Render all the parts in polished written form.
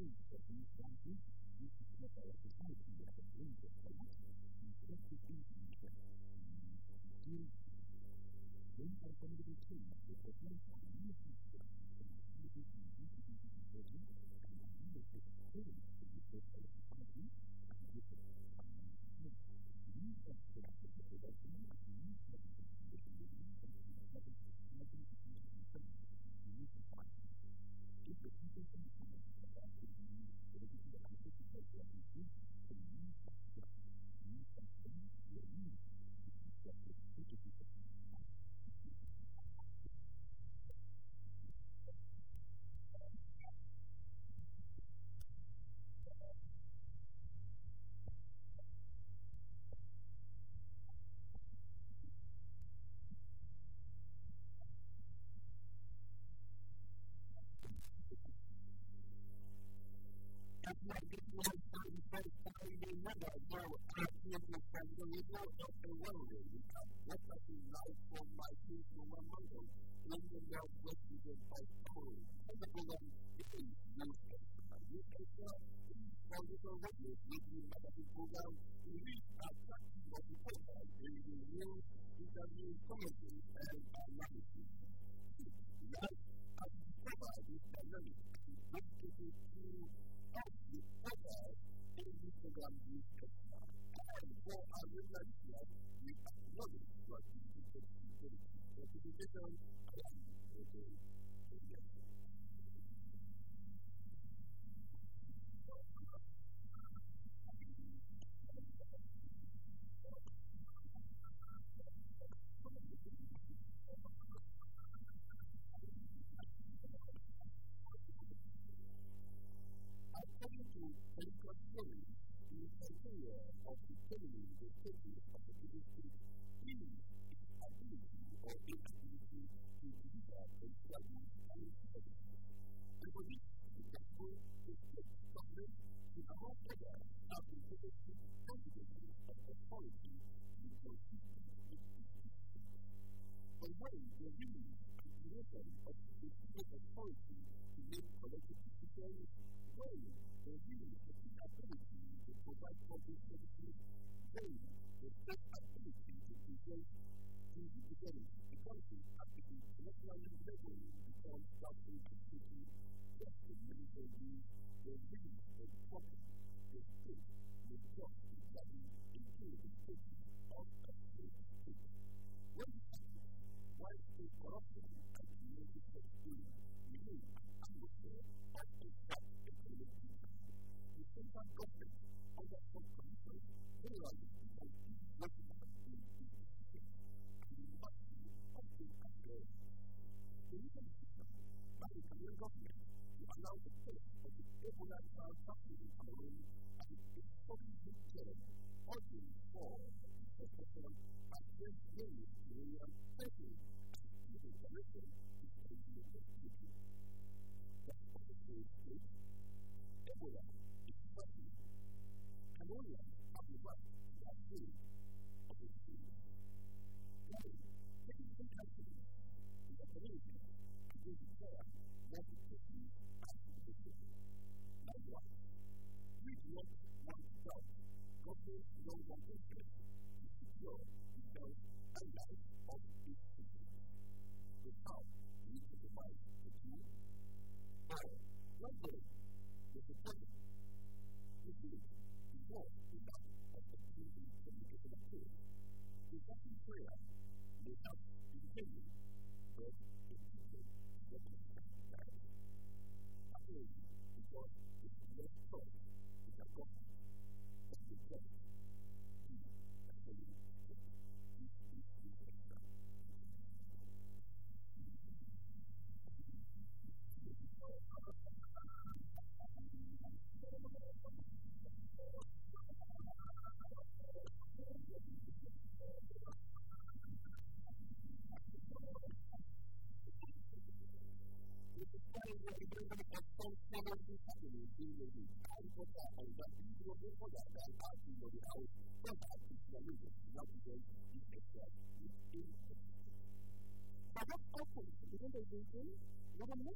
What a message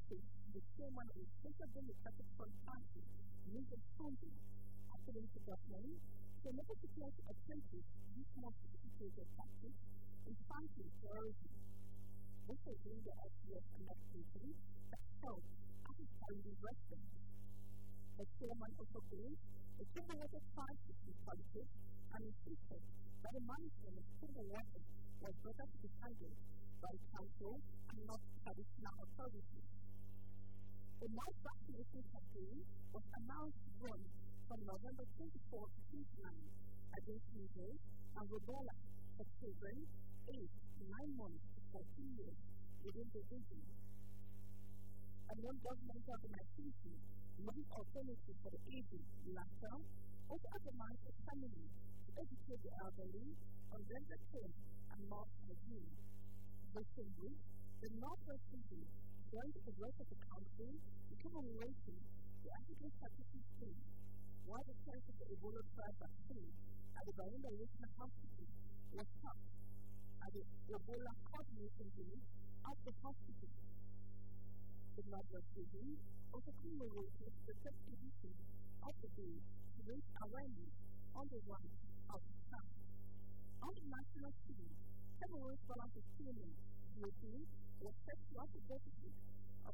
the chairman of the Central Democratic Party, Lincoln County, according to Buckman, the never declared apprentice this month educated practice in fighting terrorism. This was during the SBS meeting that held at its Caribbean restaurant. The chairman also claimed the civil water crisis in politics and insisted that the management of civil water was better to be handled by the council and not traditional authorities. The mass vaccination campaign was announced to run from November 24 to 29 against measles and rubella for children aged 9 months to 14 years within the region. A non-governmental organization, Long Alternative for the Aging, LACA, also organized a family to educate the elderly on dental care and mouth hygiene. Recently, the Northwest region joined the rest of the country in commemorating the African Hepatitis C, while the test of the Ebola trial vaccine at the Barinda Regional Hospital was stopped at the Ebola Coordination Unit at the hospital. The Northwest region also commemorated the first edition of the day to raise awareness on the rights of the child. On the national scene, Cameroon's volunteer filming routine was set to up a deficit of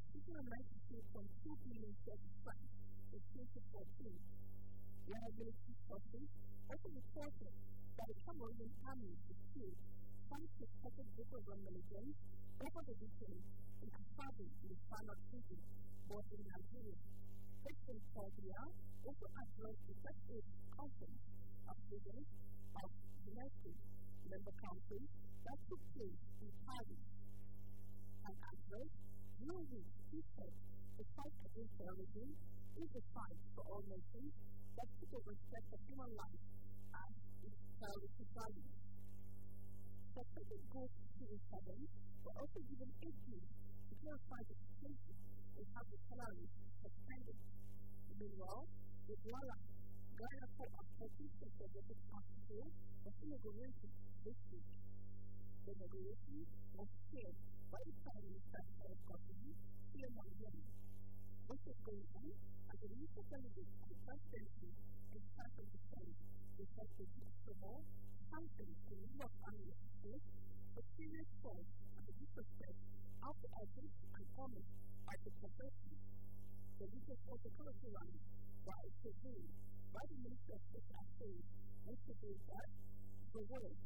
292.2 billion francs in 2014. Liability sources also reported that the Cameroonian army is killed thanks to suspected Boko Haram militants over the weekend in Asaba in the South region, bordering Nigeria. President Paul Biya also addressed the first aid conference of leaders of United member countries that took place in Paris. And addressed, during which he said the fight against terrorism is a fight for all nations that people respect for human life and its priority values. Suspected groups civil servants were also given 8 days to clarify the situation and have the salaries suspended. Meanwhile, the Douala Ghana Court of Justice Executive Hospital was inaugurated this week. The inauguration was chaired by the Prime Minister of Company, Pierre Mandiani. This is going on as the minister delegate of the presidency and staff of defense, respectively, promote sanctions to the New York Army officers for serious fault and the disrespect of the identity and honor by the profession. The legal protocol line was reviewed by the Minister of State Affairs yesterday that the word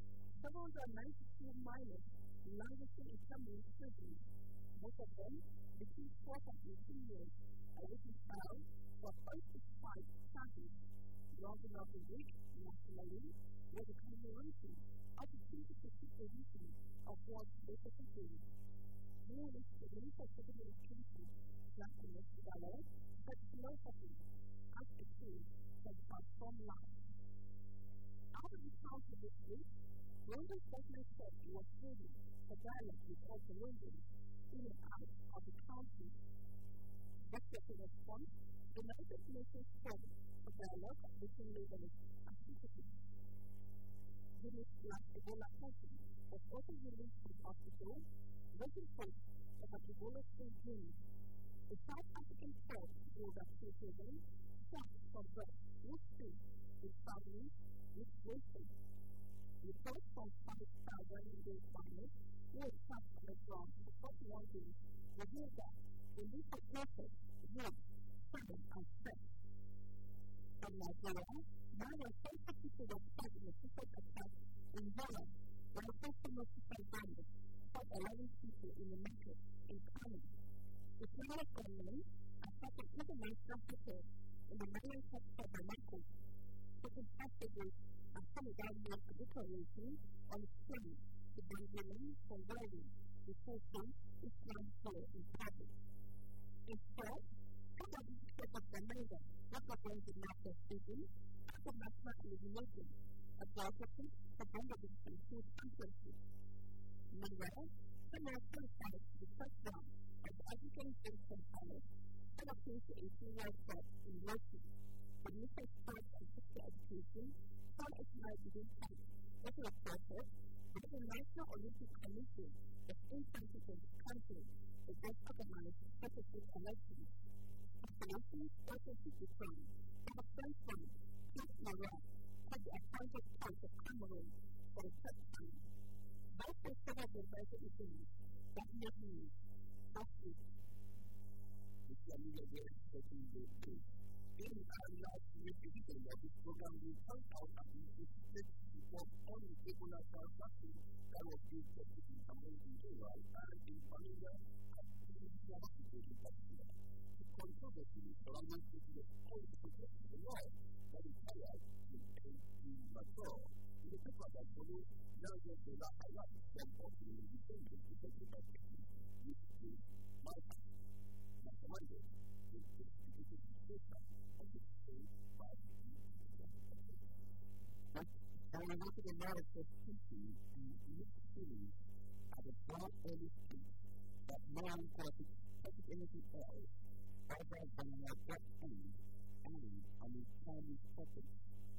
792 minors languishing in Cameroon prisons, most of them between 12 and 18 years, are waiting trial for 35 charges. Rounding up the week nationally was the commemoration of the 2015 edition of World Literacy Day. During which the Minister of Civil Education, Justin Mosquedalo, said philosophy as a tool can transform life. Out of the council this week, London Government said it was ready for dialogue with all the Londons in and out of the country. Deputy response, the United Nations called for dialogue between leaders and citizens. Units like Ebola Country was also released from hospital, waiting for that Ebola still dreams. The South African Court ruled that children shot from birth would stay with families with waiting. Reports from Pakistan running those minors who were trapped on the ground for 41 days revealed that the need for protest, war, famine, and stress. From Nigeria, more than 20 people were killed in a secret attack in Ghana, when the first Mexican bandits shot 11 people in the market in Kano. The federal government has started international support in the Malian capital Bamako, taking activities and solidarity a declaration on its claim to ban women from wearing the full-face Islam color in public. Instead, some of these state of Grenada represent the national vision as a national elimination, advocacy for bandits and food entrances. Meanwhile, some are qualified to the first round of the African Games Companies and appeals to a senior club in Russia. The Minister of Sports and Physical Education found its life within time, also a process by the National Olympic Commission of in-country countries against organized purposes elections. Assassination, social crime, and a French woman, Prince Marat, had the appointed point of Cameroon for the first time. Those were some of the major events that he had used last week. In our last edition of this program, we point out that the statistics was only Ebola vaccine that was used for treating Cameroon in Israel and in Panama and in the hospital in Pakistan. The controversy surrounding it was only because of the law that is highlighted in Macron. In the paper that follows, there was the highlight from the defendant to take the vaccine, which is Malta. Commander, the I wanted to know if this teaching and this series at a broad early stage that man could have expected anything else other than a death end and an eternal purpose.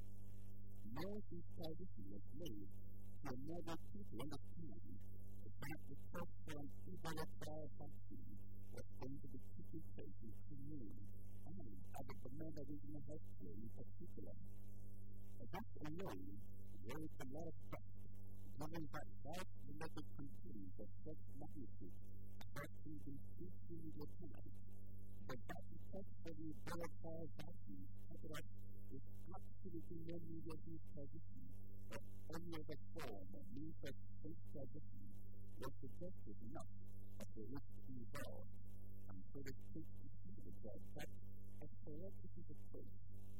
Moses' tradition was made to enable people to understand that the first from Ebola vaccine was going to be taking place in Cameroon and at the command of regional healthcare in particular. That alone raised a lot of questions, given that vast related concerns of such magnitude affecting the increasing time. But that the test for the Ebola vaccine outbreak is absolutely no media use position or any other form of research-based position was suggested enough of the risk involved, and so the state decided that a corrective approach.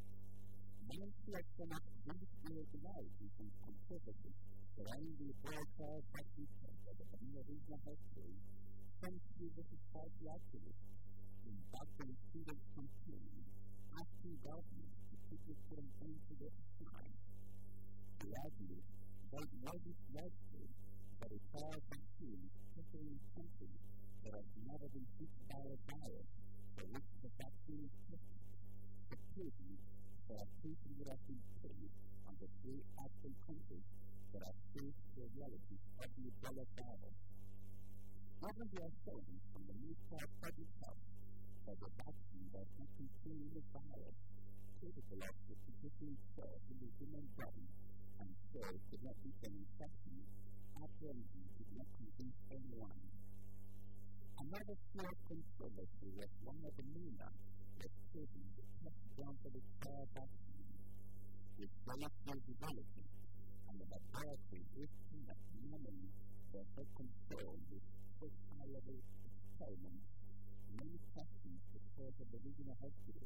One selection of these irregularities and controversies surrounding the Ebola vaccine test of the Panama Regional Hospital some civil society activists embarked on a student campaign asking governments to quickly put an end to their crime. They argued that while this lawsuit that a vaccine, especially in countries that have never been hit by a virus for which the vaccine is tested, supposing that a patient would have been paid under three African countries that are faced with the realities of the Ebola virus. Given the assurance from the Minister of Public Health that the vaccine does not contain the virus capable of replicating itself in the human body and so could not be an infection, apparently did not convince anyone. Another small controversy was one of the MENA was chosen to test down for the Ebola vaccine, with very development, and the laboratory is that normally for the control with such high-level experiments, many questions the cause of the regional hospital.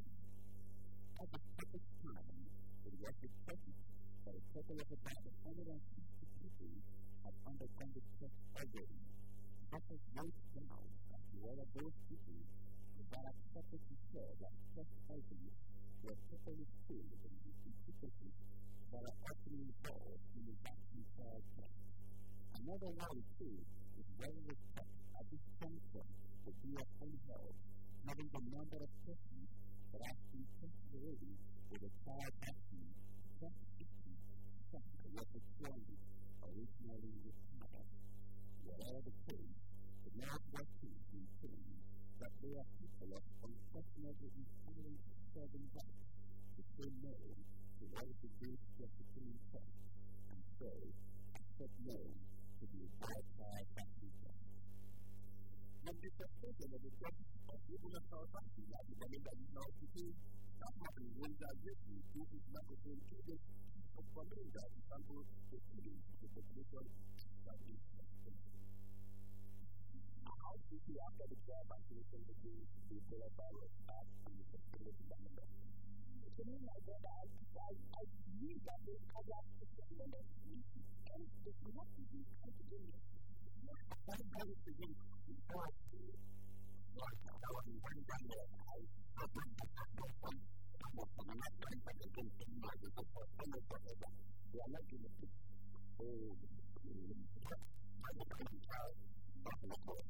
At the perfect time, it was reported that a total of about 160 people had undergone the test already. That was wrote down as to all of those people that accepted to show that test items were totally filled with the difficulties that are often involved in the vaccine trial test. Another one, too, is well respected at this juncture to be of any help, having the number of persons that have been tested already with a trial vaccine, just 50% was required originally in this trial. Whatever the case, the Northwest is maintained that there are people of unquestionably intolerant to serving back to say no to what is the great reciprocal test, and so accept no to the entire vaccine test. When the suspicion of the test of Ebola vaccine like the one that is now today, that happened when the aggressive group is not the same cases of Florida, example, the students, the population that is tested. How quickly after the trial vaccination against the Ebola virus starts and the population environment? To me, my brother, I believe that the other experiments and the not easy continuous. One time is again before like I was in one time that I opened the first one and was on another time but again in my business for whatever. We are not going to put I don't know the child not in the court.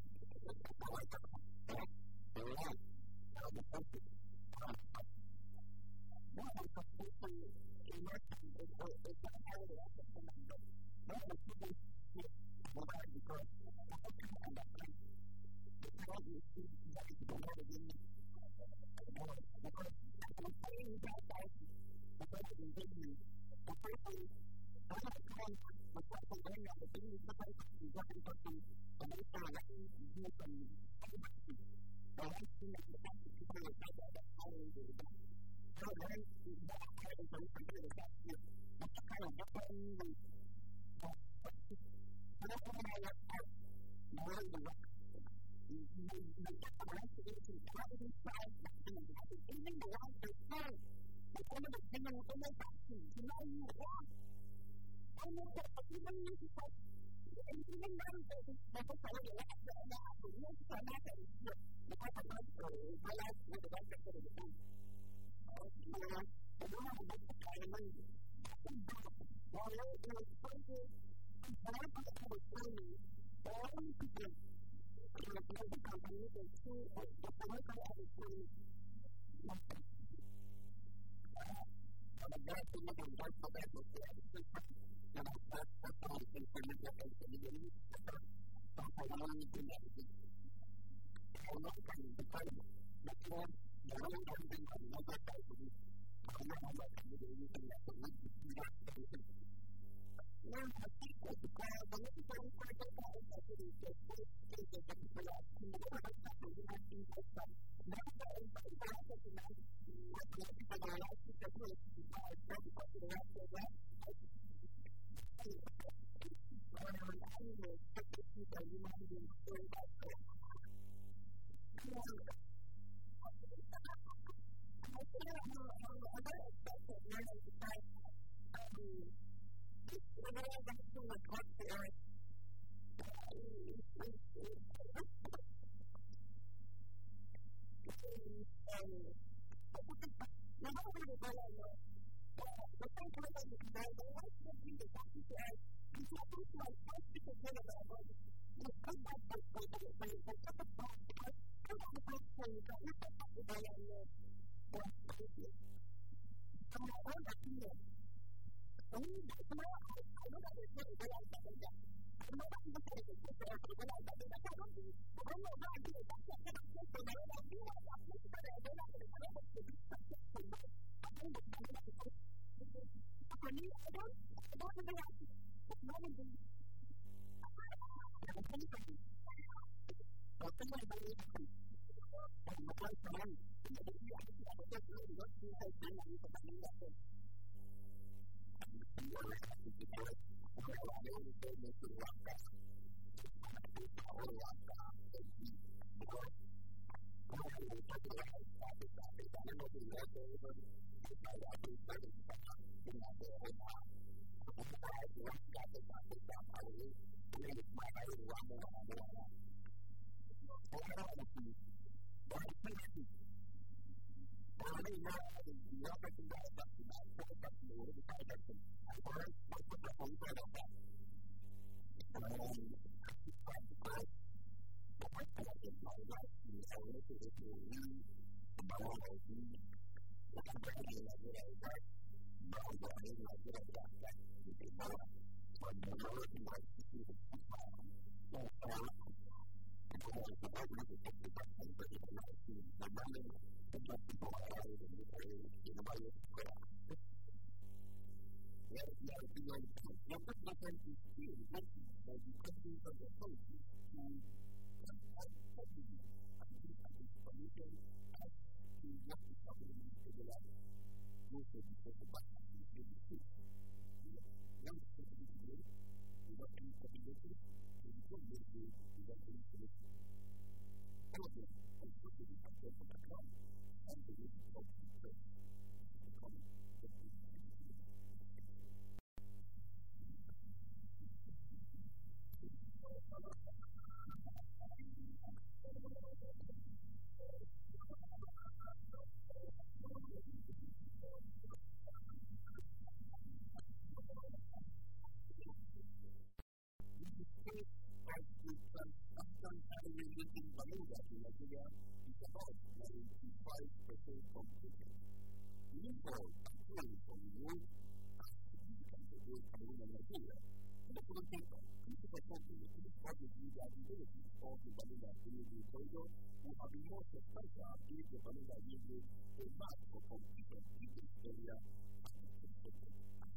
critical country is probably that ability of the vanilla energy corridor who have been more substantial if the vanilla uses a map for completion in this area as expected.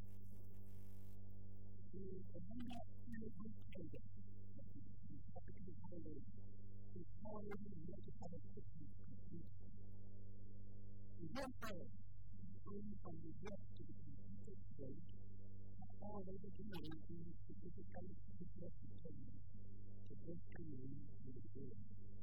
The vanilla energy corridor is typically called the already multiple systems complete. The one part going from the west to the completed state all over the world in significant significance to this community with the world.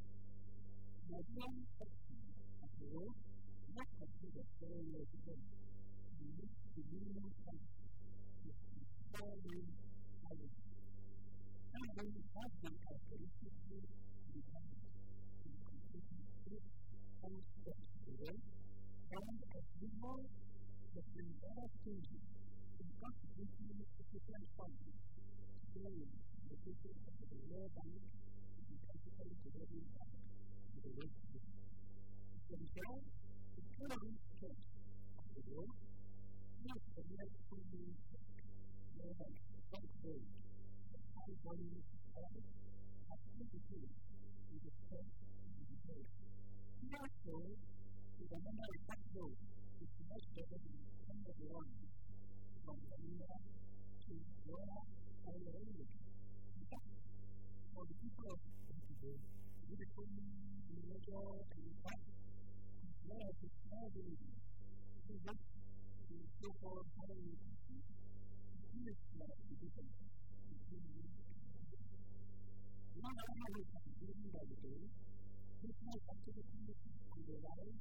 The one section of the world not consider 4 years ago. We need to move from the 4 years ago. And then has been characteristically designed to completely all steps of the world and as we know that the entire station is constituting a different function, showing the people of the World Bank is practically together to the rest of the world. The result is current state of the world, not the next 2 years whereby some grade of high volume products are contributed to the state of the world. Therefore, the vanilla effect load is much better than any of the ones from vanilla to Rona or Arabic. In fact, for the people of today, beautiful, legal, and fast, as well as the small villages, who want the so-called following countries, is not the difference between these countries. One area which is driven by the day, business activities on the rise,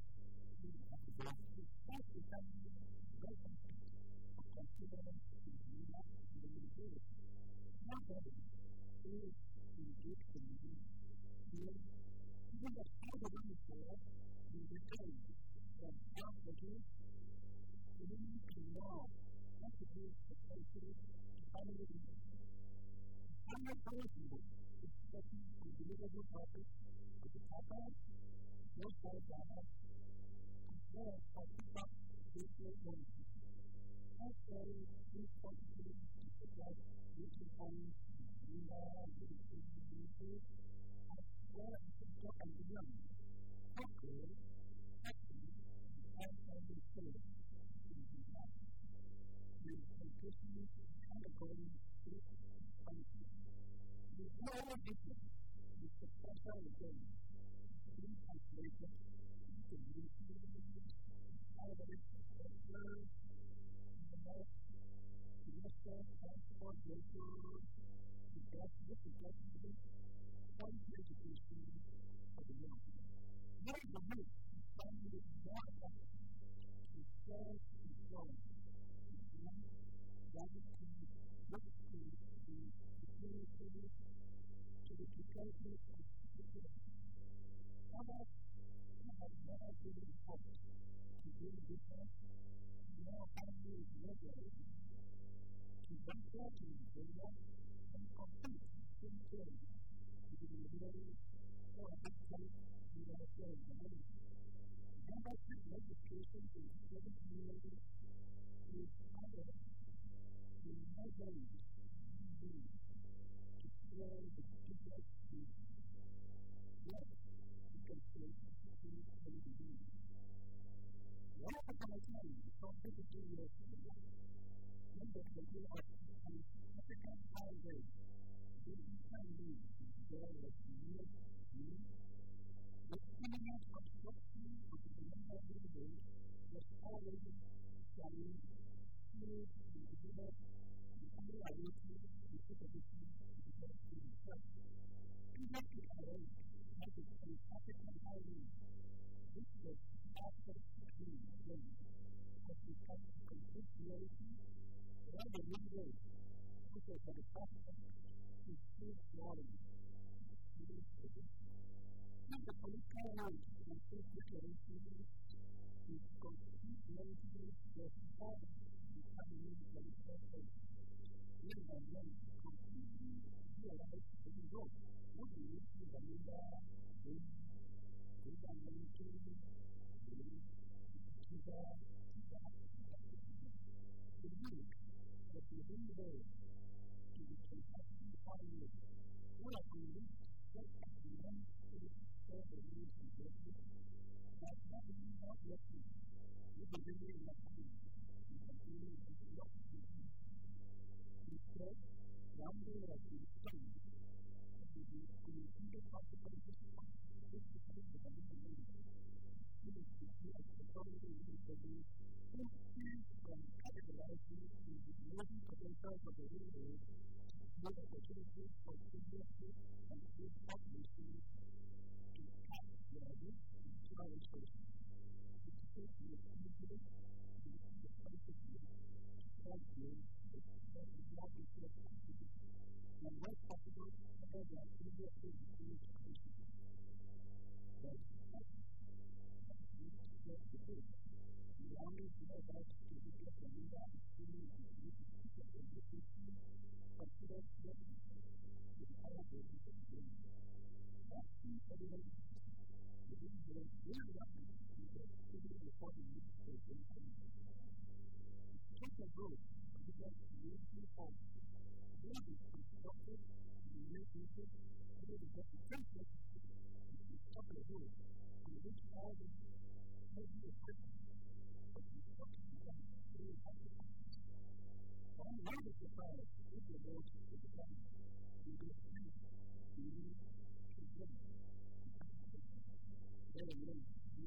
despite becoming very of considerable vanilla and the nobody is engaged in this. Even the how the one is there, we return from how the group, we need to know how to do the places to finally do it. I'm not eligible to study the deliverable topic of the topic, no more data, as well as how to talk virtual learning. Also, these possibilities to support virtual learning in the YouTube, as well as to talk and learn, hardware, acting, and understand in the life. The education category is functional. The global difference is the special event being translated into YouTube, private sector, internet, semester, transport, vehicles, quality education for the young. What is the root of finding it more effective to self-control, to learn, gratitude, work to the security, to the security of the others who have never been taught to do business, know how to regulate, to venture to Nigeria, and compete in trade to the delivery or actually to the trade community. Membership registration to 7 years is other in no way to share the business with what you can say to the Once upon a time, some 52 years ago, when the idea of an African highway building family there was near me, the imminent construction of the Vanilla building was already starting to develop the only ability to put a business to the best in itself. Even to arrange as a African highway, this was after the game has become a complete reality, while the new road, which was at the top is still growing. Now the political life and self-declaration is complete reality that all becoming political life. When by when completely realized the result, what we need to vanilla, the unique that within the world to the compassion finally, one of the least one to serve the needs of the people. That's not really not working. We believe in that we continue to do what we do. Instead, one day as we stand, we will see the possibilities of this becoming the community. We will see as the community will be from categorizing the emerging potentials of the world, new opportunities for businesses and good populations to tap their roots and challenge resources. To take the opportunity to see the places to help them with the market activity. And when possible, have their previously received education. But that's the case. The army is about to get the leader of the team and the leader of the education considers them to be all the education. That's the evidence. The reason is really not the civil reporting education. Take a group of the community home. They will be constructed in the near future. They will get the template to be couple of groups in which all the heavy equipment I'm not surprised if the Lord is coming to this place. We need to get it. Let alone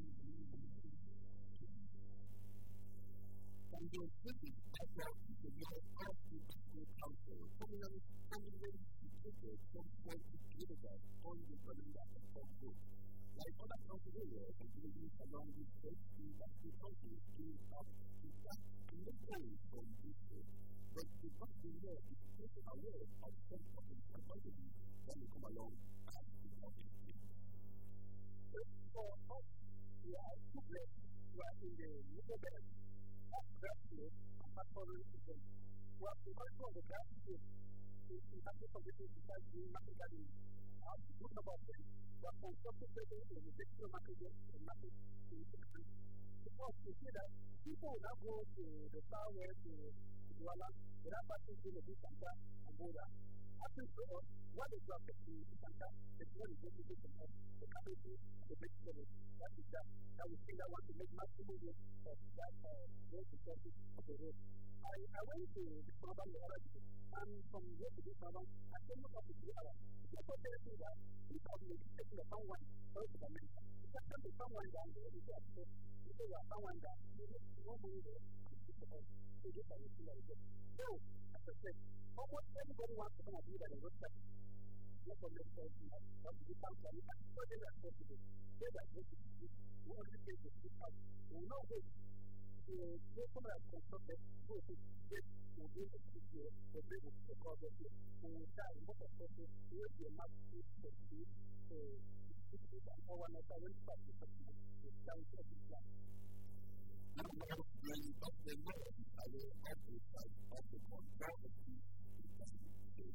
from the city, I felt the Lord asked me to go counsel. Communally situated some 40 years ago on the Bermuda and Port Road. Like other countries in the world, the buildings along the state street that the country is doing up to that in the place from this road. But the country here is taking away of some of the capacity when they come along as the country is. So for us, we are two places. We are in the middle belt of that place and pastoral system. We are the control of the grass field. In terms of the besides the market garden, as we talk about them, we are constructing buildings in the textile market and market in the country. Because we see that people will now go to the far west to Douala, without passing through the big Santa and Boda. After so, what is your affect the Santa? The one is going to take from us, the capacity, the vegetables. That is that. That we think that want to make maximum use of that road resources of the road. I went to the program the other day, and from here to this program, I came up with 3 hours. The first thing is that this was the taking of someone first to America. The second is someone down there, the other is people are someone down there, no money there, and it's about to get a little like that. So, as I said, almost everybody wants to come and do that in road traffic. Not for themselves, but to become family, and for them as possible. They are going to do it. We only take the street out. We will not wait. So, someone has constructed, so to get to do the street here, to be able to call them here. We will die, most of us, we will be a massive for street, so it's and all one another, when it's to something, it's down to every plan. Now, when you talk to the Lord, I will emphasize of the controversy in the state.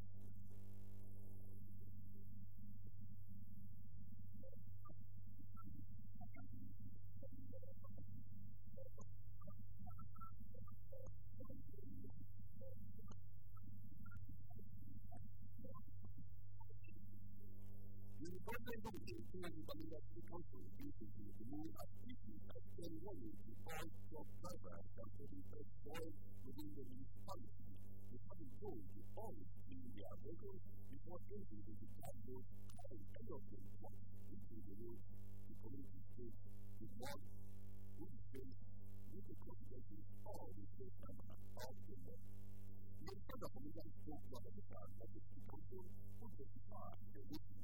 The government of the Community Council recently removed activities of ceremonies to all truck drivers that were employed within the municipality. They have been told to always clean their vehicles before entering the road and any of them trucks into the road. The community states the one who is faced with the consequences of the state number of the law. The further community spoke to the fact that the city council would justify the routine.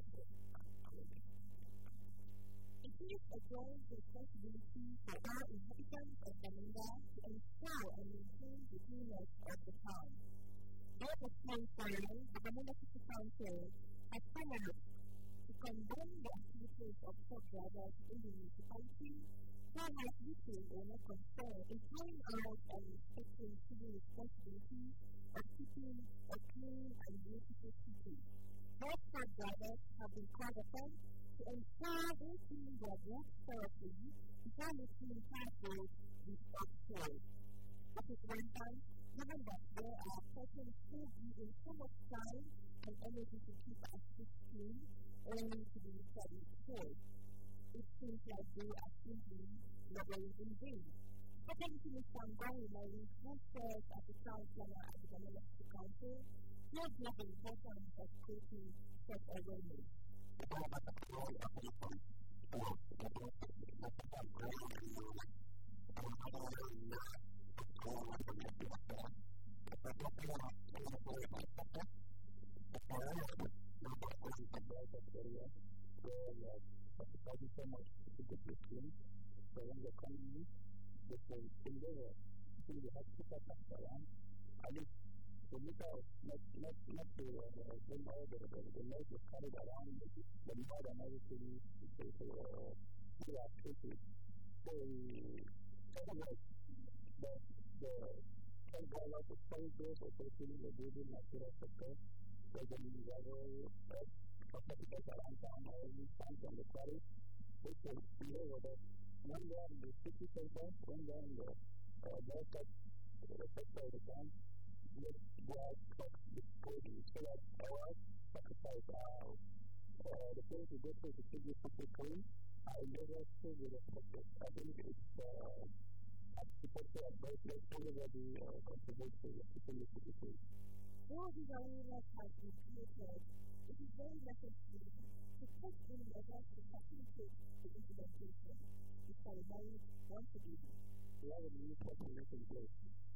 It is a growing responsibility for all inhabitants of Bermuda to ensure and maintain the image of the town. All the same time, the Bermuda City Council has finalized to condemn the activities of truck drivers in the municipality who have little or no concern in carrying out and respecting civil responsibility of keeping a clean and beautiful city. Most truck drivers have been called upon to ensure they clean their roads thoroughly before making passage with offshore. At the same time, given that there are persons who give in so much time and energy to keep us clean, only to be destroyed. It seems like they are simply laboring in vain. According to Mr. Mbari, who serves as the town planner at the Ministry Council, he has not the importance of creating such awareness. All these areas have been created. It is very necessary to put in measures to facilitate the implementation. Mr. Mbari wants to do this. We have a new population place.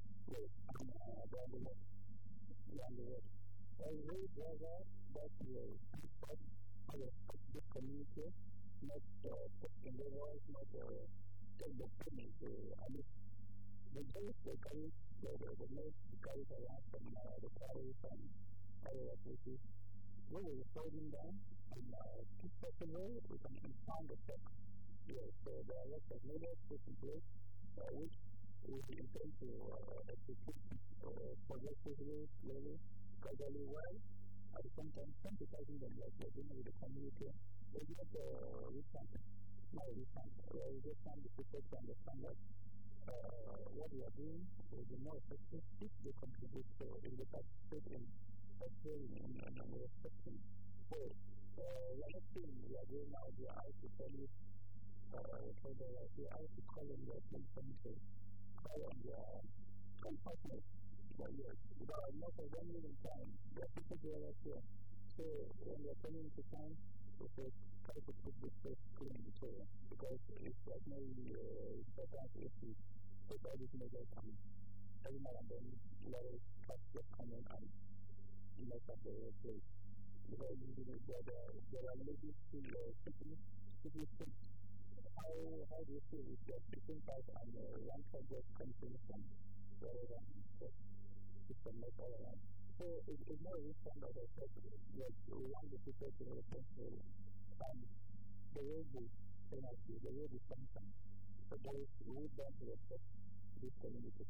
I really gather that will support the community, not in the world, not take the payment. The days they carry, the most carry around from the quarries and other places, we will slow them down and keep taking away, we can find the tech. Yes, so there are lots of measures put in place, which we intend to execute progressively, slowly, gradually well. At the same time, sensitizing them like we're dealing with the community. It's not recent. We just want the people to understand that what we are doing will be more effective if they contribute to if they participate in training and respecting. So, the next thing we are doing now, we are out to tell you, we are out to call on their consensus, call on their partners. Yes, most of them live in town. There are people there out here. So, when they're coming to town, we try to put this place clean. So, because it's like no important if we take all these measures and every now and then let us touch the comment and mess up the place. Because there are ladies who simply think, how do you feel if you're sitting back and one project comes in from wherever system like all around. So it's more recent that I said that we want the people to respect the way they penalty, the way they function. So those who don't respect this community.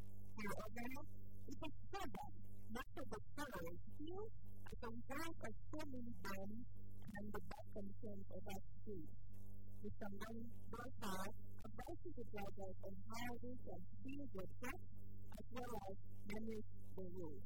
It is said that most of the fellows feel as a result of so many bands and the bad conditions of our streets. Mr. Mbari therefore advises the drivers on how they can feel their trust as well as manage the road.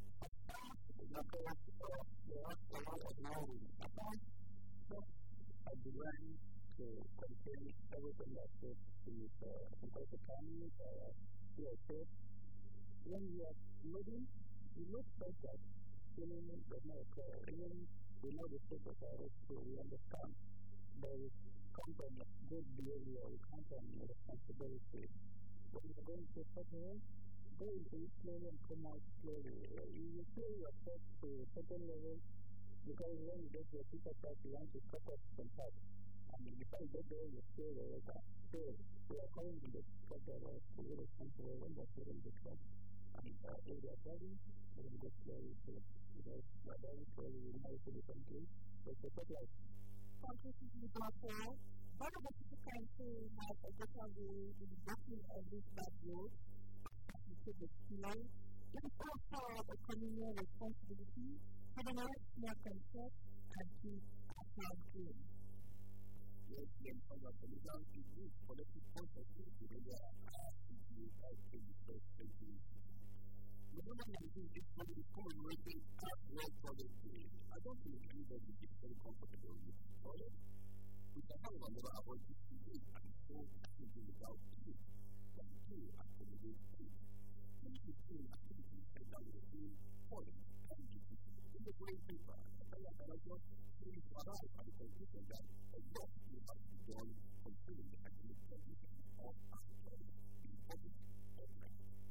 I began to contain everything that is because the family safe. When you are moving, you look like that feeling does not occur. Even we know the state of our history, we understand there is come from good behavior, we come from responsibility. When you're going to such a way, go into it slowly and come out slowly. You feel yourself to a certain level because when you get to a people part, you want to cut off some parts. And before you get there, you feel the so we are calling to the truck drivers to be responsible when they're filling the truck. And if they are driving, they will go slowly too. Because they are driving slowly, we know it's a different place. But it's a cut like consciously therefore, one of the people can say that a better way is working on this bad road. To the slow. It is also a communal responsibility for the next more concept and to apply clean. Yes, and from the legal issues, political processes, the legal actions, November 19th is going to be commemorating Earth World Toilet Day. I don't think anybody is very comfortable with the toilet. We can have a never avoid this disease and so activity without sleep. One, two, accommodate sleep. Many people activities say that we do toilet and in the green paper, I just seems to arrive at the conclusion that a lot will have to be done concerning the academic condition of our toilet in public health.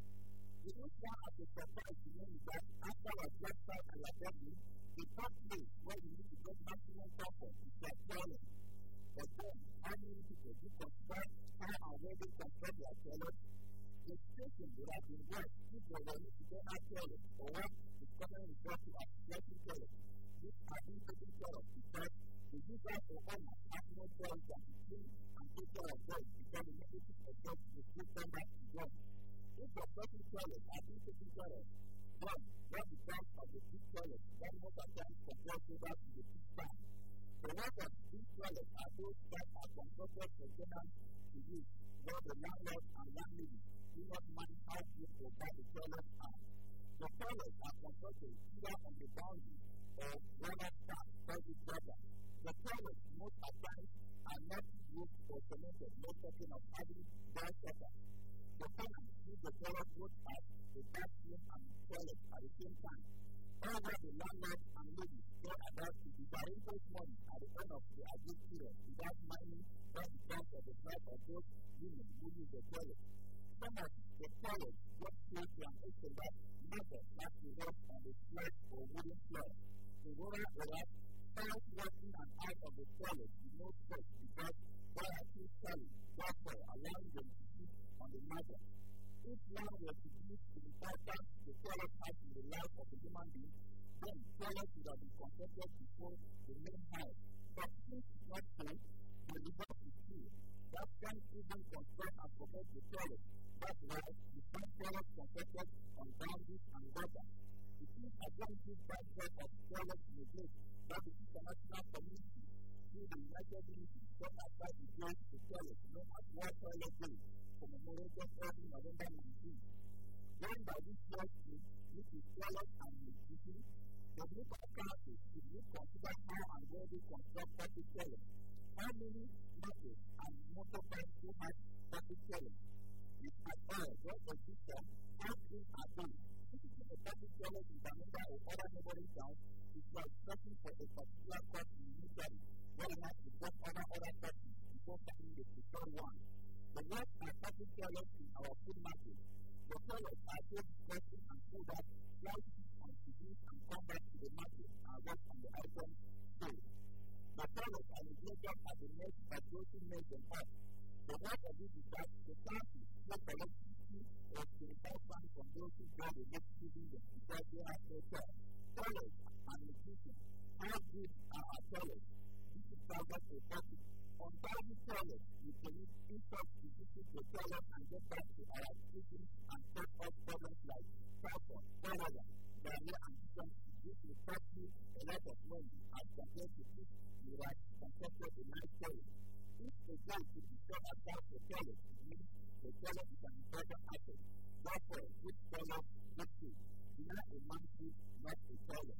The next one as a surprise to me is that after our website and assembly, the top place where we need to get maximum comfort is our toilet. But then, how many people do construct how and where they construct their toilet? The station would have been worse if they were to get our toilet or what is commonly referred to as flushing toilet. This has been taken care of because the user or owner has no choice than to clean and take care of them because the negative effect is still come back to them. If the flushing toilet has been taken care of, then what becomes of the big toilet that most of them convert over to the big tank. The work of these toilets are those that are constructed for tenants to use, where the landlord and landlady do not mind how big or bad the toilets are. The toilets are constructed either on the boundary or rubber stamp for this program. The toilets most of times are not used or cemented, no talking of having dry shutter. The tenants use the toilet both as the bathroom and toilet at the same time. However, the landlord and lady go about to differentiate money at the end of the agreed period without minding what becomes of the price of those women who use the toilet. Some of the toilets just close to an extent that never has to work on the flat or wooden floor. The rural areas, parents working and out of the toilet with no space because they are too shallow, therefore allowing them to sit on the matter. If one were to use the importance the toilet has in the life of a human being, then toilets would have been constructed before the main house. But since it's not so, the result is true. That can even construct and protect the toilet. That's why we find toilets constructed on boundaries and gutters. It is against this backdrop of toilets in the place that the international community, through the United Nations, set aside the place to toilets known as World Toilet Day, commemorated every November 19th. Joined by this year's theme, which is toilet and nutrition, the group of councils should consider how and where they construct public toilets. How many motos and motorbikes do have public toilets? If at all, what was this done? How clean are they? Visiting a public toilet in Canada or other neighboring towns is like searching for a particular course in military, where you have to go over other courses before finding the preferred one. The worst are public toilets in our food market. The toilets are so disgusting and so that flights on disease and come back to the market and rest on the item sold. The toilets are neglected at the next by grocery made them up. The worst of this is that the council still collect 50 or 25 cents from those who buy the next feeding them because they have no choice. Toilets and nutrition. How good are our toilets? This is target for profit. On private toilets, we can use insult to visit the toilet and get back to our kitchen and sort out problems like typhoid, cholera, diarrhea, and different. This will cost you a lot of money as compared to if you had constructed a nice toilet. If the goal to be shot outside the toilet, it means the toilet is an important asset. Therefore, this toilet is good. Not a monkey, not a toilet.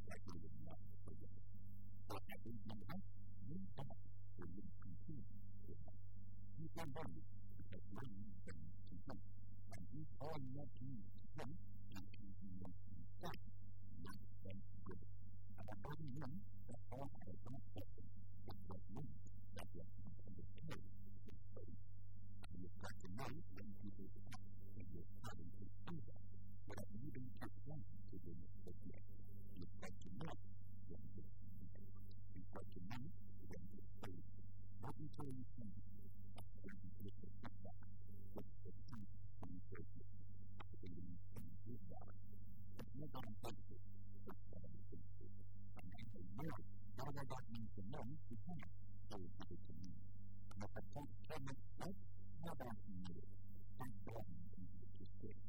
graduated in that program. So at age 1.5, you have to really continue with that. You can learn it because learning is very complete. And if all you have to do is learn, and you want to be safe, not then good. And I'm learning you that all I have not spoken is what means that you have to understand this study. And you've got to know when people act when you're starting to do that. Without even attempting to do it again. You've got to know when to do it. You've got to know when to say it. Not until you see it. When you look at the feedback, which is the truth when you say it. After you do that, it's not on Facebook. It's not on Facebook. And I say, no, all of that means to know, you can't. So it's good to me. And if I don't tell my life, how about you know it? Thank God you do it just good.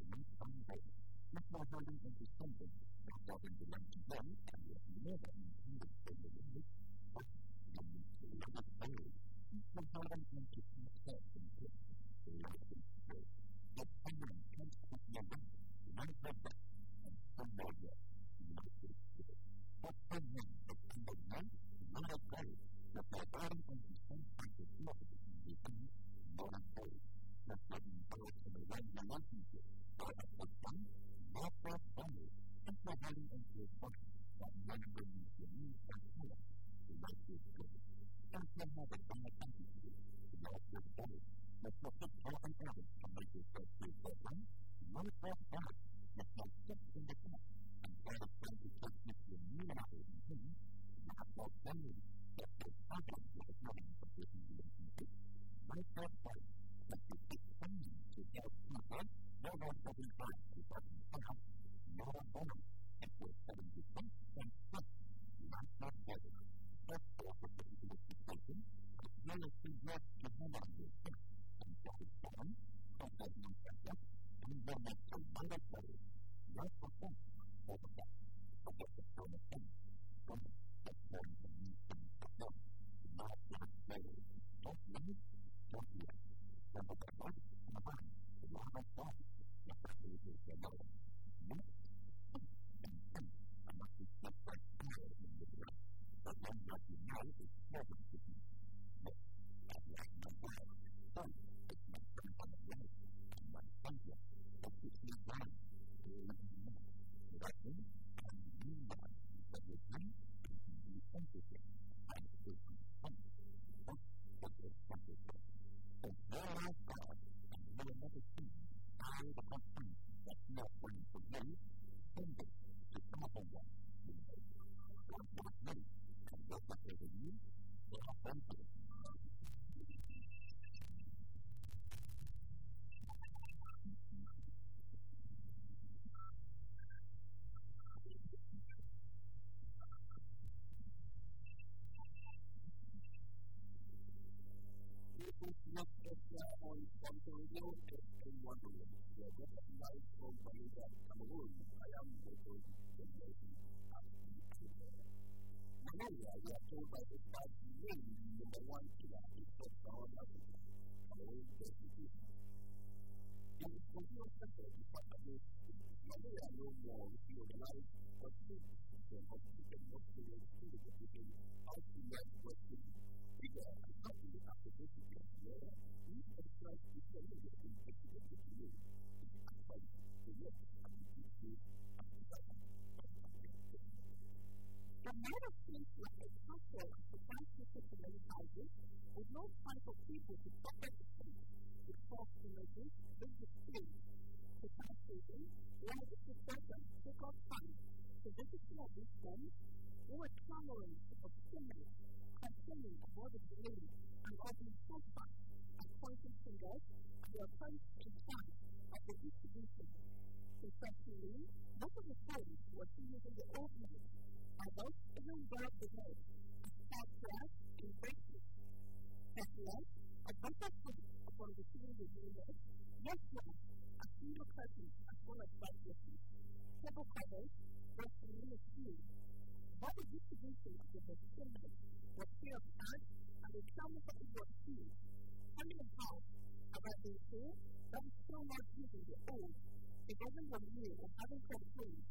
If you're holding into something that doesn't belong to them, and you have never intended for your life, but you need to let it go. You can hold on into yourself and put the life in place. But someone can't put your life, you might have that, and somewhere else, you might get it. But someone that can be right, you might have go, that they're holding into some kind of love in your life, not at all. That's not involved in the right relationship. But at the time, not that family, if you're holding into a function that never meets your needs and care, the life is good. Don't you have a bad attitude, the life is better. But for such an average to make yourself feel better, not that bad. It's not just in the past, and try to try to take you to a new level in him, not that family. That's the problem with the problem of this relationship. Not that bad. But you take time to help people, you're not having time to help yourself. Not a woman. If you're having to think and think, not that better. That's also the situation. If you're a free work to have on yourself, and that is done, don't have no second, and you'll make a lot of better. Not for fun, for the fact, but that's the kind of thing. That's going to need things to help. Not for the better. Don't limit, don't let. But the life and the mind, the law of God, the fact is the law. Not and think, and not be stuck like fire in the ground. But one that you know is pleasant to you. But that life no more. So, it's my friend on the life, and my Savior, that puts me down, to let me know. Without him, and you mean that, but with him, you can be sensitive, and still be funny. That's what you're sensitive. So there is God, and you will never see all the concerns that you are bringing for you, send it to some other one you know. God loves me, and what over you, they are benefits. Not just on radio and wondering. We are just live from Bangladesh, Cameroon. I am the host of the nation of Malaria, we are told by the fact that number one killer is just our Africa, Cameroon persecution. In the continuous sector, the fact that Malaria no more realized what the system of the most serious activity how to let what the bigger and happy after this is where we can try to tell you that we can do it to you. But the work of the people the matter seems like a culture of the scientific in many houses with no time for people to protect the state, with false religion, business skills, to translation, where it is better to take out time to visit of these homes, who are clamoring for stimulus, complaining about the delay, and offering pushback and pointing fingers at the offense in time of the distribution. Interestingly, most of the homes were seen in the old years, and those even above the road, as class in breakfast. As well, a bunch of food upon receiving the unit, yes, a single person as well as white workers, table covers, was the unit food. But the distribution of the vegetarian was free of charge, and the salmon that it was food. Coming in house, about the food, that is still not using the old, the government was new and having complained, and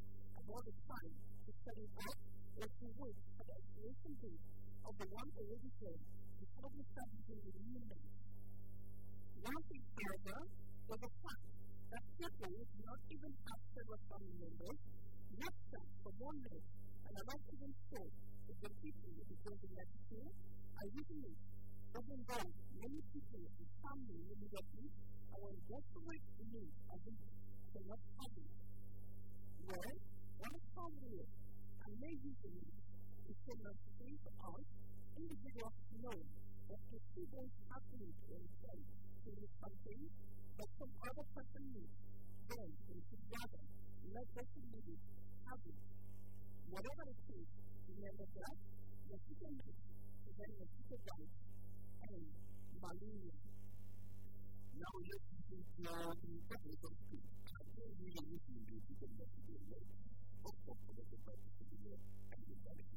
have all the time to study out or to wait for the expiration date of the one already dead before we start using the new name. One thing, however, was the fact that people who do not even have several family members not start for one name and are not even sure if the people who is going to let school are using it. Even though many people in family immediately are in desperate need of it cannot have it. Well, one family and may usually is so necessary for us individuals to know that the people happening to themselves to this something that some other person needs, then we should gather, let us need it, have it. Whatever it is, remember that the people need to get the people right and malaria. Now let's see what we can do. I think we are using the people that we do like of the practice to do and the quality.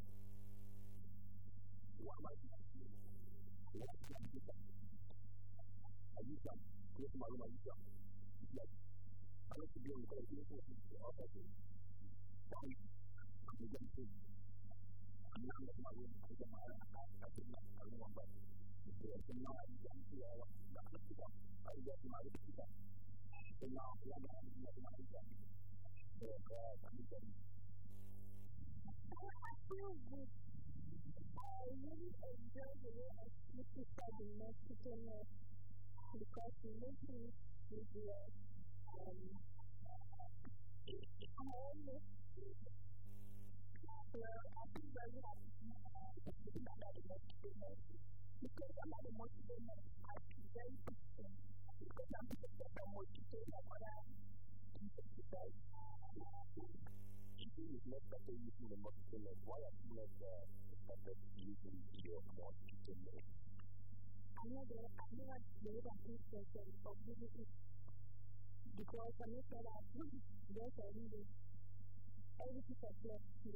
What might be what can be done? I use that. Yes, my room, I use that. Like, I like to be able to call it the other thing. Why? I'm going to do. I'm not in my room. I get my own. I think I don't want that. So now I use that. I get my own. So now I am my own. So I'm getting. I feel good. I really enjoy the way I speak to the Mexican because it makes me easier. I'm almost I feel very happy about the Mexican because I'm not a Mexican. I feel very peaceful because I'm a Mexican. Is not better using the Mexican name. Why are you not started using your Mexican name? I'm not the way that people can forgive it because I'm not sure that there's a reason. Everything is left to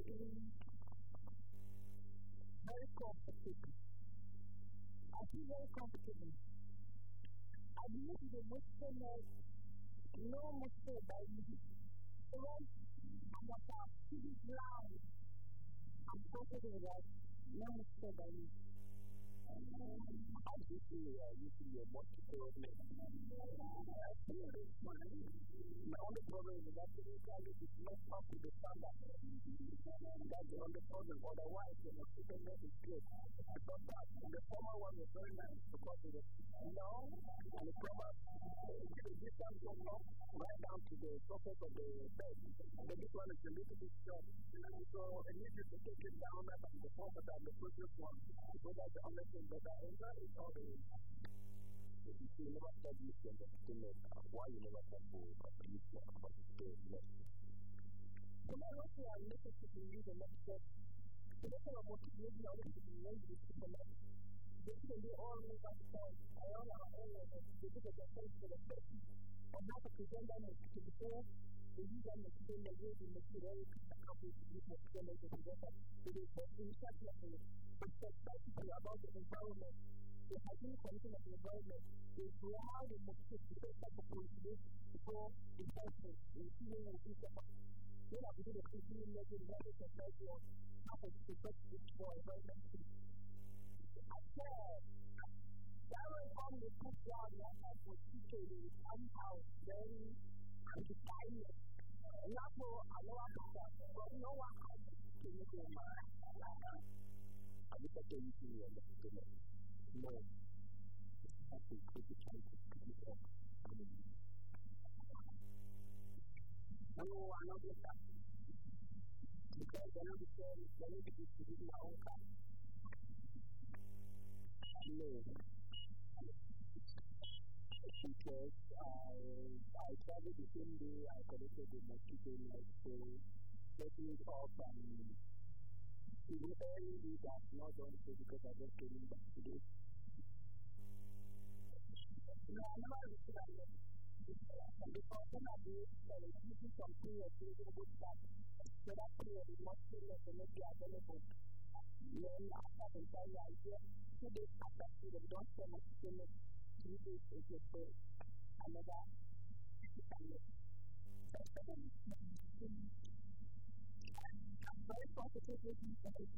very complicated. I feel very complicated. I believe the Mexican name, no mistake by me. I'm about to be blind. I'm talking about no mistake by me. How do you feel using your Mexican name? I feel it's fine. My only problem is that it's not up to the standard. That's the only problem. Otherwise, the Mexican name is good. I thought that the former one was very nice because it was long and the proper distance from up right down to the surface of the bed. But this one is a little bit short. So it needs to take it down and the former than the previous one. So that's the only thing. But I enjoy it all the way. You never said you can explain why you never said to use your Mexican. When I was here, I listened to the news and I said, the people are motivated now to be lazy to connect. They can do all these other things. I don't know how many of them they do the things for the person. And how to present them to the poor, they use them to explain the ways in the way to copy to use the explain to present them. It is both initiative but specifically about the environment. The hygiene condition of the environment is how they motivate the people to cultivate before the person in feeling and thinking about. When I do the continuing measure, what is the best one? How to protect it for environment. I said, that was on the good job that I was teaching you somehow very defiant. Not for a lot of stuff, but no one has to make it mine. I look at the using your Mexican name. No. I think it's time to pick it up. No, I'm not doing that. Because I know the same, I need to be producing my own car. No. Because I traveled the same day I collected the Mexican like so setting it up and even early that's not done so because I just came back today. No, I never understood that yet. Because when I do, there is usually some period to go back. So that period is much sooner to make it available. Then after the entire idea, 2 days after period, don't spend much payment. 3 days is your pay. Another 50 payment. very positive with me that it's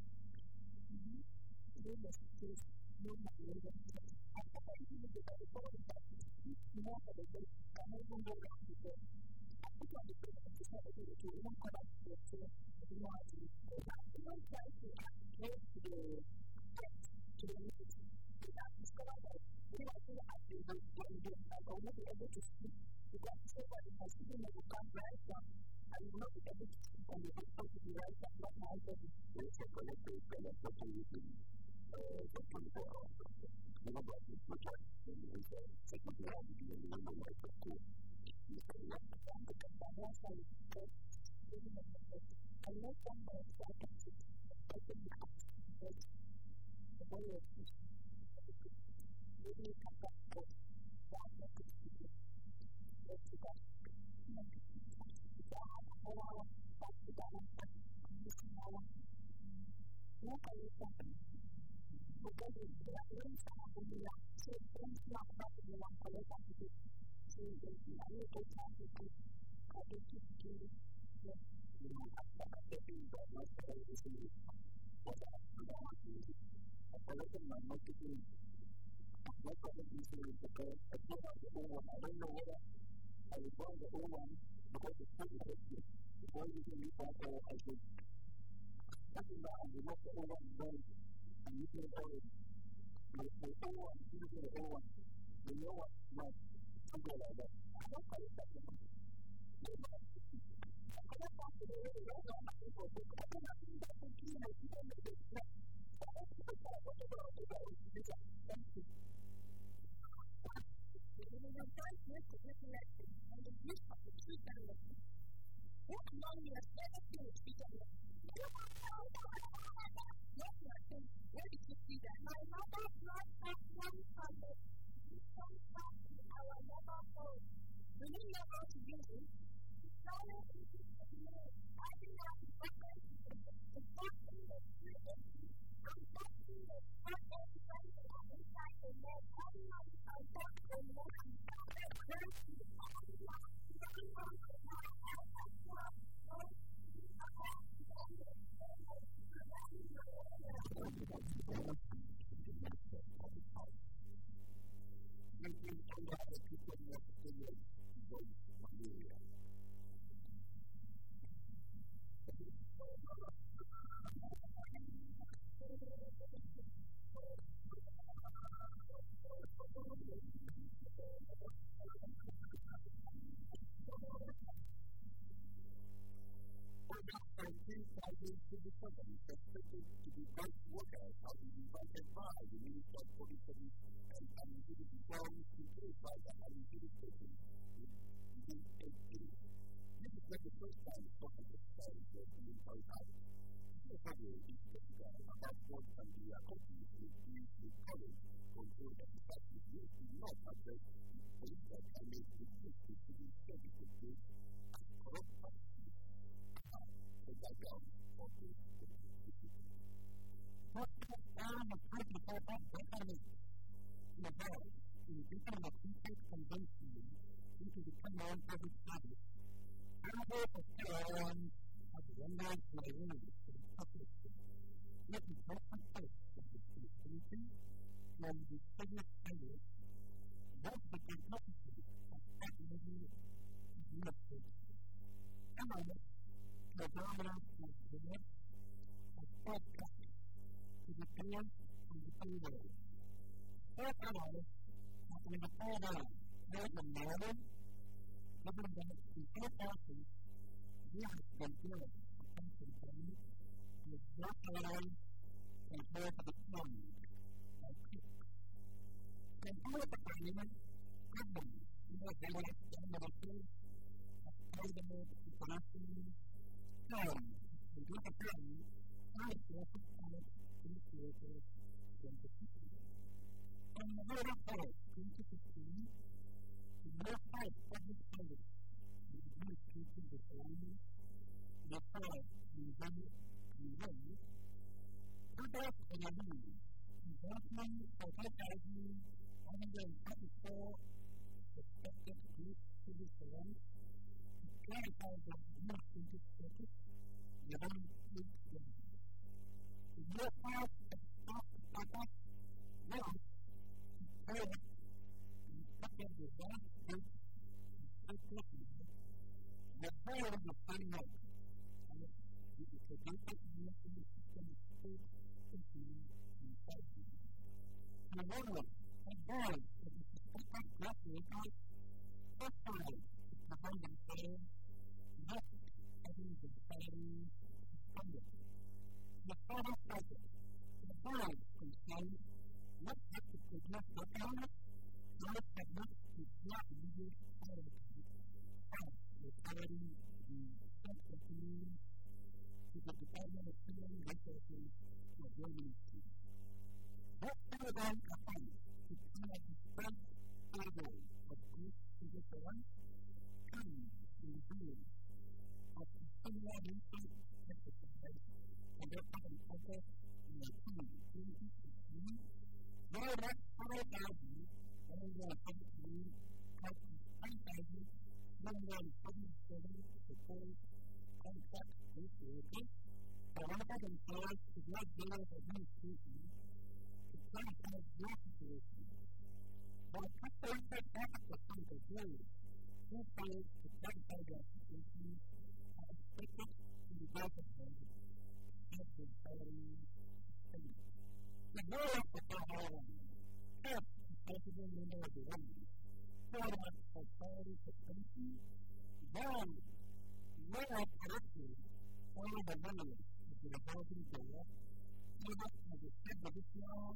more motivated. I think you would be very bold about it. More of a way to come over and go around the world. I think I'm the person who's never do it. You don't come out to the field. You want to do it. You don't try to get to the university. You have to start out. You know, I think I do what you do. I will be able to speak. You got to say that it has to be able to come right from. I will not be able to speak on the basis of the right from what my body is. It's a collective kind of what you do. What can you do? You know what you put on is a second year of the number of the school. You say, what the time to come down once I was just living in the place. I know some of the psychiatrists, I think you have to get the way of this. Maybe you can get this. Why not this people? Let's do that. So I have a whole hour to talk to that one. I'm missing that one. What are you thinking? Because it's not really something you want to say. It's not something you want to look at. So it's not really good time to do. I think you can do it. You know, I'm not going to do that. I'm not going to do it. But I don't want to do it. I look at my marketing. I'm not going to do it because I don't have the old one. I don't know whether I will buy the old one because it's not the old one. Why you can use that or I should. Something that I will not the old one then and you can buy it. But the old one, you can the old one. You know what? No. Something like that. I don't call it that one. I don't talk to the really old one. I think I don't have to do that for you. I don't make it. I don't think it's that. What about it? Thank you. When you're trying to make it connected, and the use of the two families, what money has ever been to be done? What do I think? Where did you see that? My mother brought back one hundred. She comes back to our mother home. We didn't know how to use it. I didn't have to open the bottom of the tree. I'm watching the front of the front of the inside the net. I'm back the net. To the company, especially to be right to work out, how do you right and buy, you need to put it in and you do it before you can do it like that, how do you do it quickly? This is like the first time it's talking about starting to do it very hard. The problem is that about one time we are continuously used to college or doing that stuff is used to not have the things that I made to be used to be studied to do correct practice. The background. What kind of person is that? What kind of event is become a complete convention into the command of its habit? I don't know if it's still on the one line to my room for the public. Let me talk on first of the convention from the public habit. What's the complexity of that movie is not good. Come on. The dominance of the net of podcast to the field of the freeway. First of all, in the foreground, there's a model given that the first person we have been doing a function family is not aligned compared to the sun of people. And all of the family, goodness, you know, they were down to the field of cardinal international. So, the group of family, I feel the power to the creator from the people. And the word of God, into the team, the more fight public service, the more people the family, the power to run, good luck in the room, investment for 5,134 expected groups to be formed, clarify the most into circuit, you don't speak them. If you have a stop like that, well, pray it, and look at the last group, and speak with you. Your prayer is the same way. And you can produce it, and you can speak into you, and say to you. And literally, again, if you speak like that, you guys, first time, the husband said, yes, everything is saying, Sunday. The Father says it. The Word can say, what has to produce the God? God has not used Father as the authority, the sense of being, to the department of human resources for your ministry. What better than a friend to come at the first order of this position, come to the being of the similar research exercise, and therefore the purpose in the community to see, very much follow value, and in the public need, help to find value, when they are public studies, support, contact, and creative, but whenever themselves to not deal with administration, to clarify your situation. While customers have to come to do, who fails to clarify their situation, are expected to be recognized as the authority state. The role of the Father, first, the possible member of the woman, third, authority for safety, then, where correctly, all the women of the authority there, either as a head of Israel,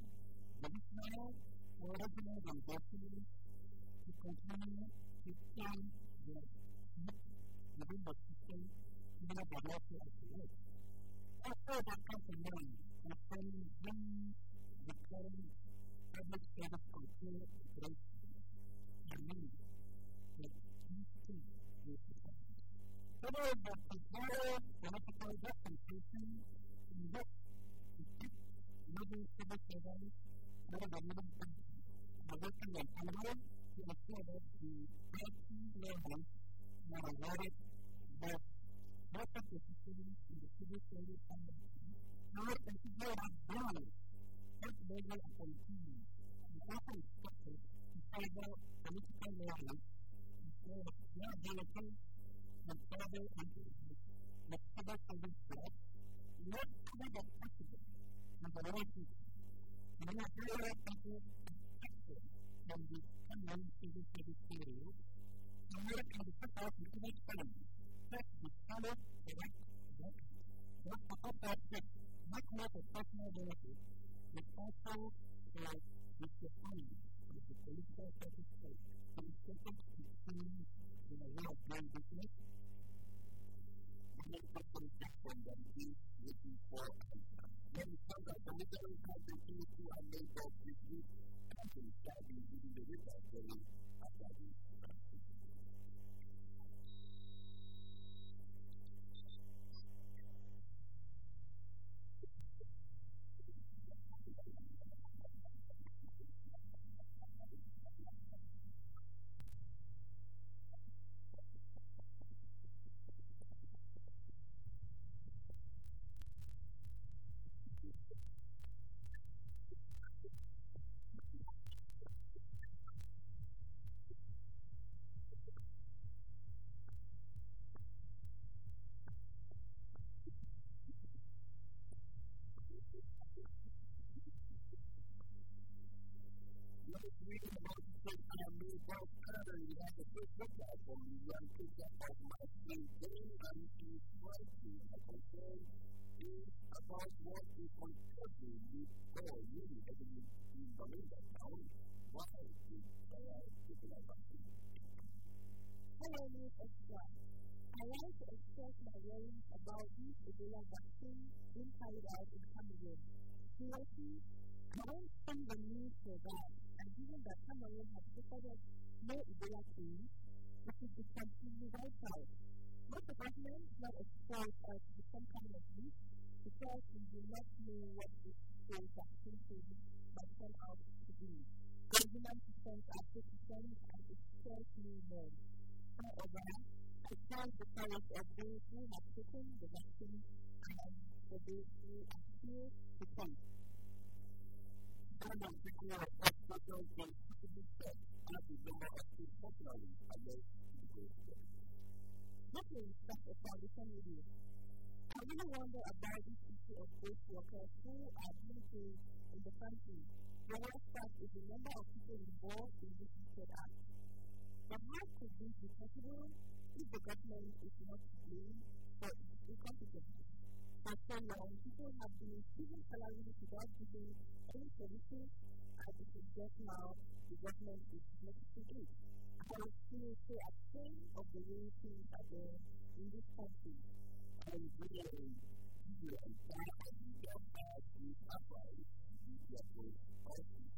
original and destiny, to continue to stand the within the system, even at the level of the earth. Also, that comes to mind concerning when the current public service control operation are made that these things will become. Whether the entire political representation in which the six living civil servants or the living person are working on Canada to ensure that the safety levels are awarded both local positions in the civil service and the now consider as done first level of politicians and also expected to favor political levels instead of their ability and further entity with civil service jobs, not cover the possible in the right people. And we are very people expected from the common civil service period, and we can be put out in each family, such the solid, correct, not about that thing, not more for personal benefit, but also for the economy of the political service state, to be subject to change in a way of doing business. One important factor that is looking for when it comes to political continuity and labor review, companies that will be in the result after this. Reading about the state of New York Pattern, you have a good look at them. You want to pick up on my thing, and you try to concern is about what is concerning you for you, as you believe that now. Why is people like that? Hello, Ms. Extra. I like to express my worries about these Ebola vaccines being carried out in Cameroon. Seriously, I don't think the need for that. And given that Cameroon has recorded no Ebola case, it should be completely wiped out. Not the government not expose us to some kind of risk because we do not know what this vaccine might turn out to be. The human systems are 50% and it scares me more. However, It tells the courage of those who have taken the vaccine and for those who are still to come. Some people are hospitals and possibly sick as a number of people popularly alert to the gospel. Looking at a foundation with you, I really wonder about this issue of ghost workers who are being paid in the country. The worst part is the number of people involved in this wicked act. But how could this be possible if the government is not to blame for its incompetence? For so long, people have been receiving salaries without giving any services, and it is just now the government is not to do. I would still say ashamed of the way things are going in this country. And really, you and God and you don't have to apply to get those policies.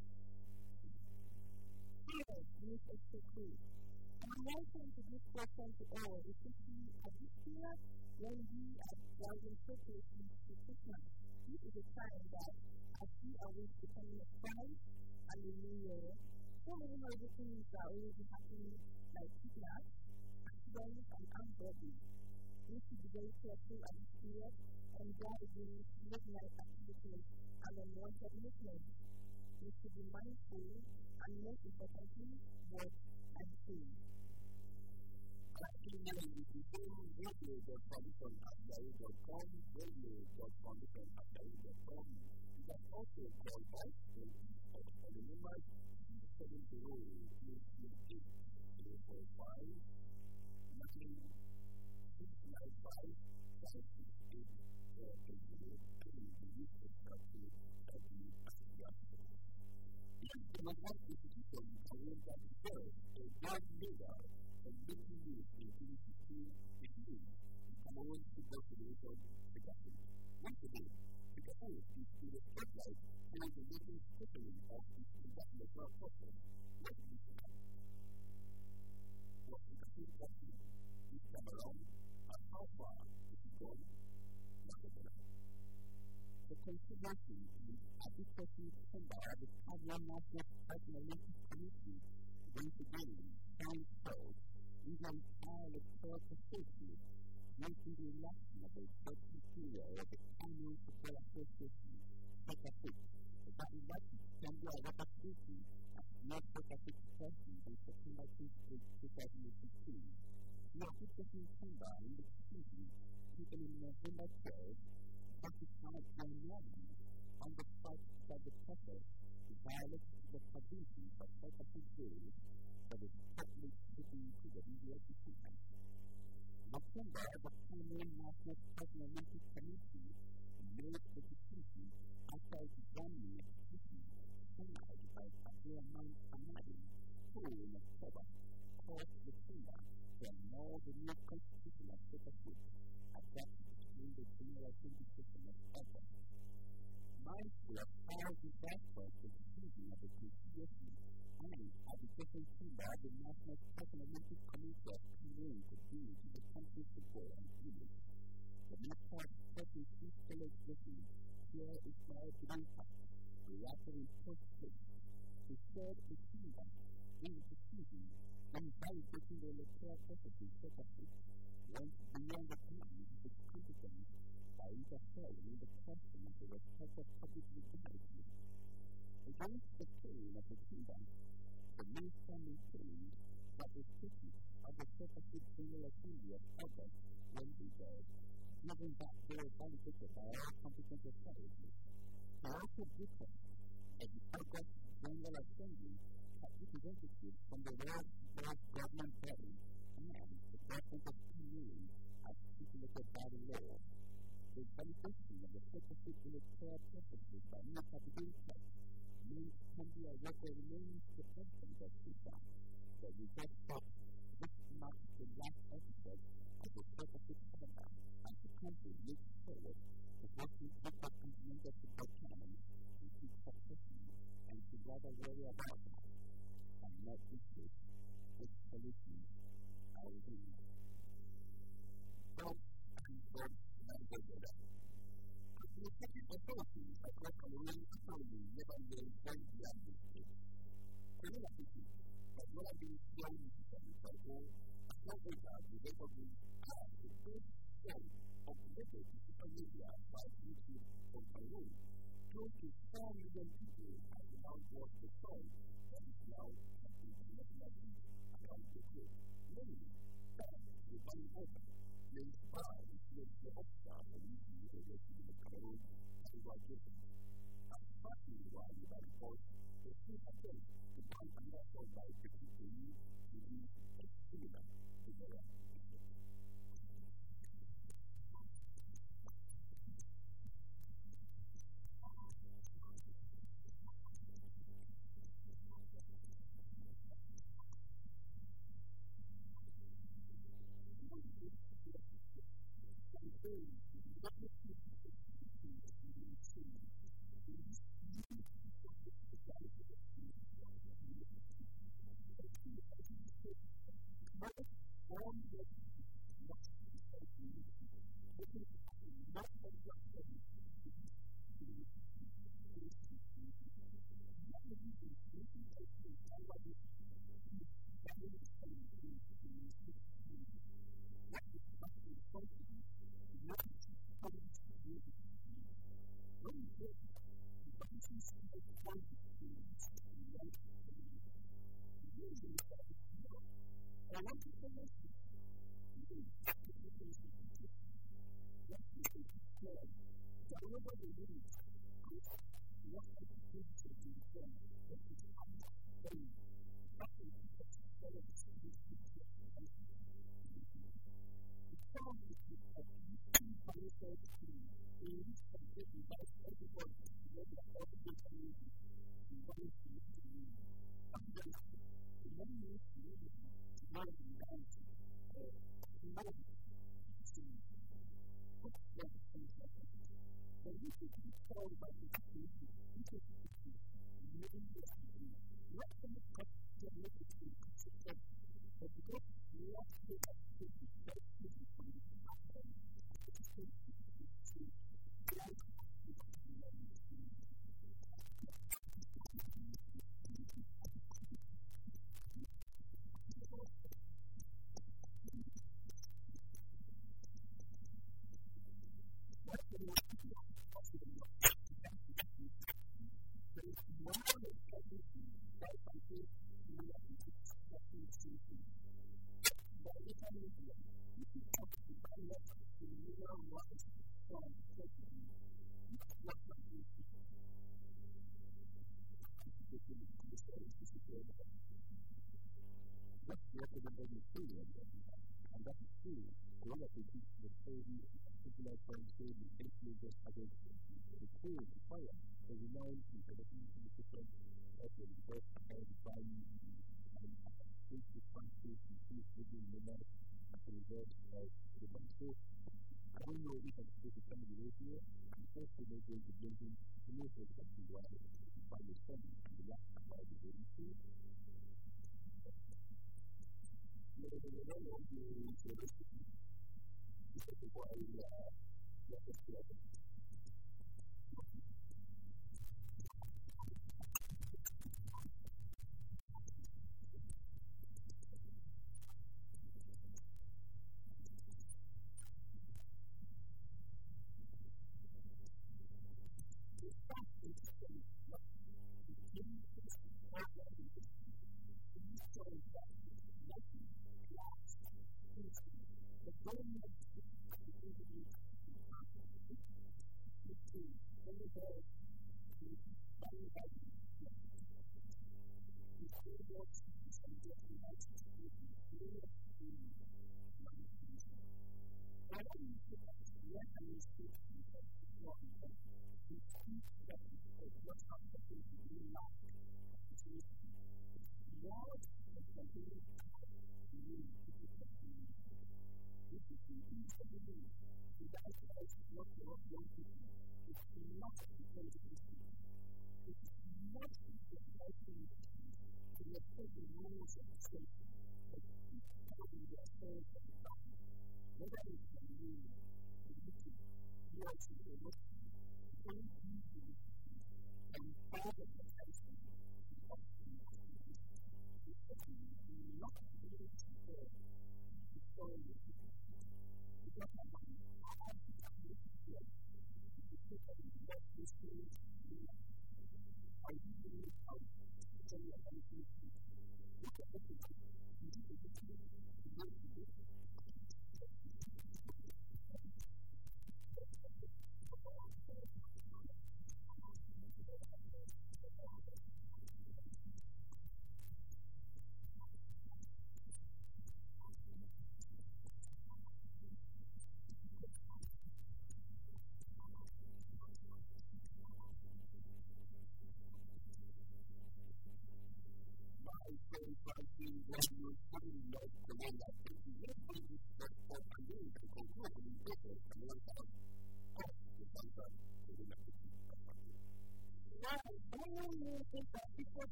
Here, this is so cool. And I'm answering to this question to all, especially at this period when we are driving so closely to Christmas. This is a time that, as we await the coming of Christ and the New Year, so many other things are already happening, like kidnaps, accidents, and armed robberies. We should be very careful at this period and guard against midnight activities and unwanted movements. We should be mindful and, most importantly, watch and pray. radio.foundation@yahoo.com, radio.foundation@yahoo.com. You can also call us on the number The controversy is adequately tender the Cadillac National Personal Olympic Committee once again found fault with an electoral associate making the election of a certain period of the Annual Football Association, SOCAFIC, that elected Sandra Rapapouti as North SOCAFIC president on September 28, 2015. The association member in the decision taken on November 12th testified primarily on the fact that the process violates the provisions of SOCAFIC rules for the public taking to the media decision. September, the Canadian National Personal Olympic Committee made the decision after examining a petition signed by Abdulrahman Ahmadi, who in October called the Kenya to annul the new constitution of SOCAFIC adopted in the General Assembly session of August. Mindful of how disastrous the decision of the constitution and at the second chamber of the National Personal Olympic Committee of Cameroon to be to the country's football and youth, the National Sporting Fiscal Legislation here is now to impact the latter in post-state. The third is chamber in the decision on validating the electoral process in SOCAFIC went beyond the bounds of its competence by interfering in the question of the respect of public legality. Against the claim of the kingdom, the minister maintained that the statement of the SOCAFIC General Assembly of August when resolved, given that they were validated by all competent authorities. They also declared that the August General Assembly had representatives from the world's government body and the government of Cameroon as stipulated by the law. The validation of the SOCAFIC electoral processes by Minister Bidinka means Cambia Water remains the president of FIFA. The result of this marks the last episode of the SOCAFIC calendar as the country looks forward to working with the continental football tournament in its succession and to rather worry about it and not issues with solutions are within. The public authorities across Cameroon economy never learned when they are in the state. Criminal activity has never been slowly to the cycle as what we have is able to have a good show of message to social media like YouTube or Peru. Close to 4 million people have now watched the show that is now internationally around the globe. Many fans will find it open. They inspire the upside of YouTube related to Peru and Washington. That's partly why we have forced the two of them to find a network by 50 to use a similar to the rest.